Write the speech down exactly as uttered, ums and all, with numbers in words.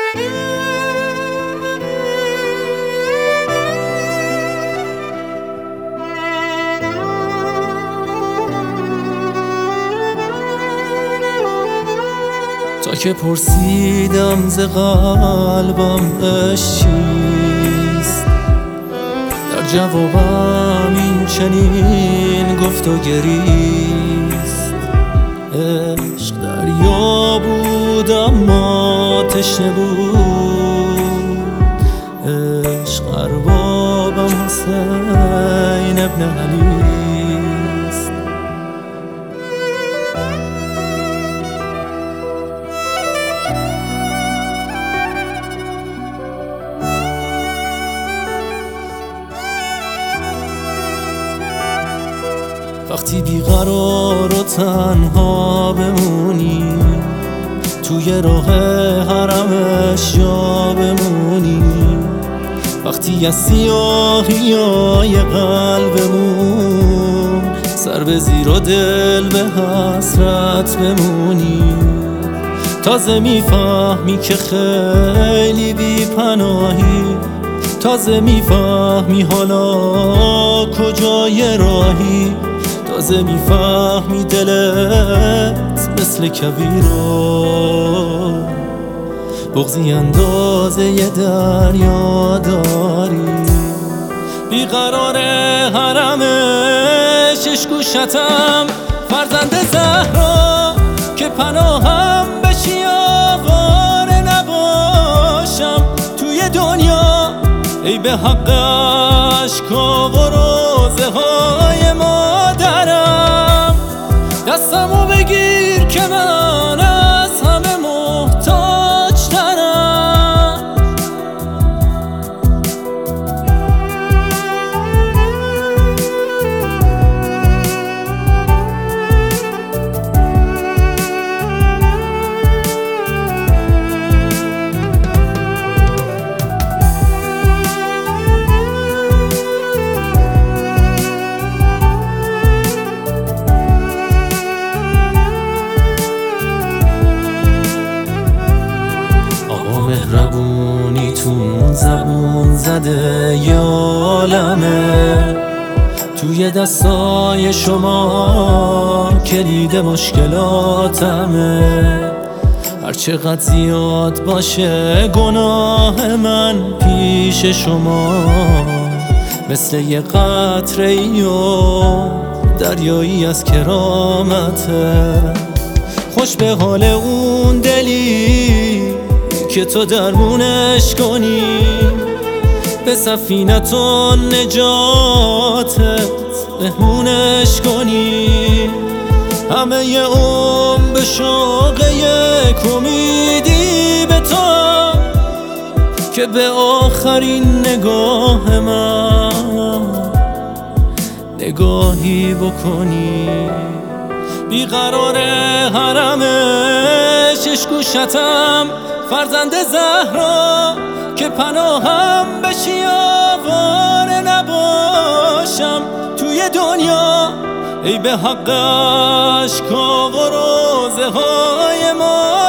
تا که پرسیدم ز قلبم عشق چیست، در جوابم این چنین گفت و گریست. عشق دریا بود اما تشنه بود، عشق اربابم حسین ابن علیست. وقتی بیقرار و تنها بمونی، توی راه حرمش جا بمونی، وقتی از سیاهی های قلبمون سر به زیر و دل به حسرت بمونی، تازه میفهمی که خیلی بی پناهی، تازه میفهمی حالا کجای راهی، تازه میفهمی دلت مثل کویرو بغضی اندازه ی دریا داری. بیقرار حرمش اشکوشتم فرزند زهرا، که پناهم بشی آواره نباشم توی دنیا. ای به حق اشکا و روزه های مادرم، دستمو بگیر که من از همه محتاج ترم. مهربونی تون زبون زده ی عالمه، توی دستای شما کلید مشکلاتمه. هرچقدر زیاد باشه گناه من پیش شما، مثل یه قطره‌ای و دریایی از کرامته. خوش به حال اون دلی که تو درمونش کنی، به سفینت و نجاتت مهمونش کنی. همه ی عمر به شوق یک امیدی به تو، که به آخرین نگاه من نگاهی بکنی. بیقرار حرمش اشکوشتم فرزند زهرا، که پناهم بشی آواره نباشم توی دنیا. ای به حق اشکا و روزه های ما